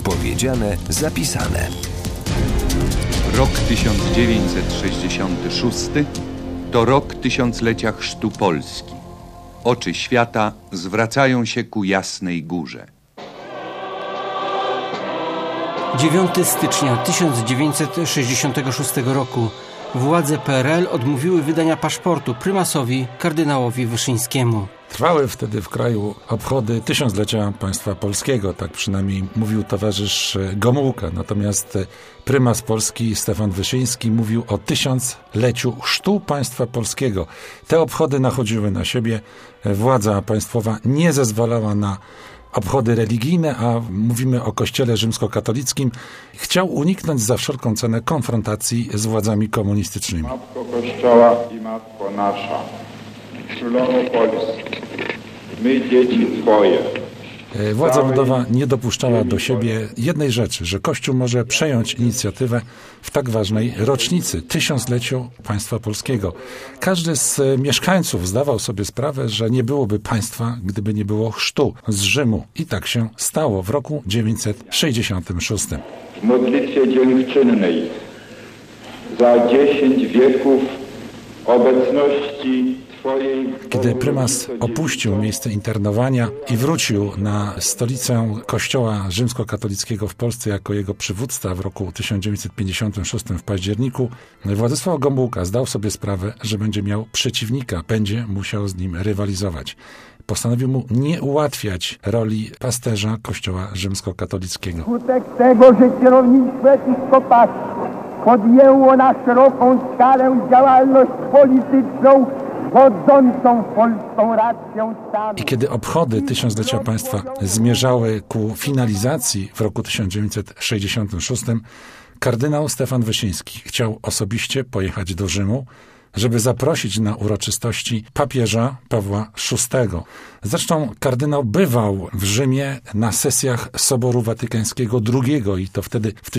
Powiedziane, zapisane. Rok 1966 to rok tysiąclecia chrztu Polski. Oczy świata zwracają się ku Jasnej Górze. 9 stycznia 1966 roku władze PRL odmówiły wydania paszportu prymasowi kardynałowi Wyszyńskiemu. Trwały wtedy w kraju obchody tysiąclecia państwa polskiego, tak przynajmniej mówił towarzysz Gomułka. Natomiast prymas Polski Stefan Wyszyński mówił o tysiącleciu chrztu państwa polskiego. Te obchody nachodziły na siebie. Władza państwowa nie zezwalała na obchody religijne, a mówimy o Kościele rzymskokatolickim. Chciał uniknąć za wszelką cenę konfrontacji z władzami komunistycznymi. Matko Kościoła i Matko nasza, Królowo Polski, my dzieci Twoje. Władza ludowa nie dopuszczała do siebie jednej rzeczy, że Kościół może przejąć inicjatywę w tak ważnej rocznicy, tysiącleciu państwa polskiego. Każdy z mieszkańców zdawał sobie sprawę, że nie byłoby państwa, gdyby nie było chrztu z Rzymu. I tak się stało w roku 966. W modlitwie dziękczynnej za 10 wieków obecności Twojej... Kiedy prymas opuścił miejsce internowania i wrócił na stolicę Kościoła rzymskokatolickiego w Polsce jako jego przywódca w roku 1956 w październiku, Władysław Gomułka zdał sobie sprawę, że będzie miał przeciwnika, będzie musiał z nim rywalizować. Postanowił mu nie ułatwiać roli pasterza Kościoła rzymskokatolickiego. Skutek tego, że kierownictwo episkopatu podjęło na szeroką skalę działalność polityczną wodzącą polską racją stanu. I kiedy obchody tysiąclecia państwa zmierzały ku finalizacji w roku 1966, kardynał Stefan Wyszyński chciał osobiście pojechać do Rzymu, żeby zaprosić na uroczystości papieża Pawła VI. Zresztą kardynał bywał w Rzymie na sesjach Soboru Watykańskiego II i to wtedy w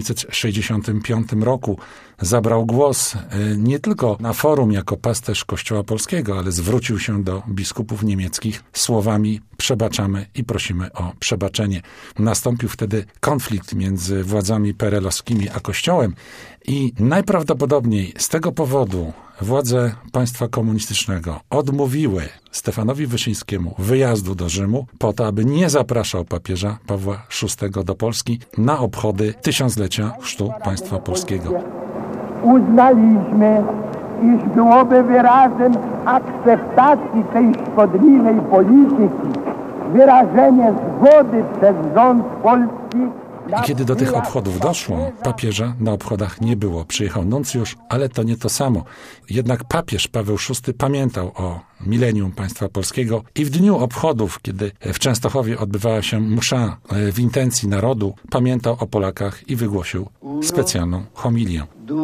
1965 roku zabrał głos nie tylko na forum jako pasterz Kościoła Polskiego, ale zwrócił się do biskupów niemieckich słowami: przebaczamy i prosimy o przebaczenie. Nastąpił wtedy konflikt między władzami PRL-owskimi a Kościołem i najprawdopodobniej z tego powodu władze państwa komunistycznego odmówiły Stefanowi Wyszyńskiemu wyjazdu do Rzymu po to, aby nie zapraszał papieża Pawła VI do Polski na obchody tysiąclecia chrztu państwa polskiego. Uznaliśmy, iż byłoby wyrazem akceptacji tej szkodliwej polityki wyrażenie zgody przez rząd polski. I kiedy do tych obchodów doszło, papieża na obchodach nie było. Przyjechał nuncjusz, ale to nie to samo. Jednak papież Paweł VI pamiętał o milenium państwa polskiego i w dniu obchodów, kiedy w Częstochowie odbywała się msza w intencji narodu, pamiętał o Polakach i wygłosił specjalną homilię. 2,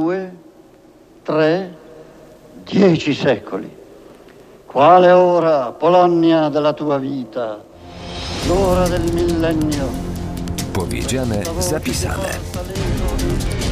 3, 10 secoli. Quale ora, Polonia della tua vita, l'ora del millennio. Powiedziane, zapisane.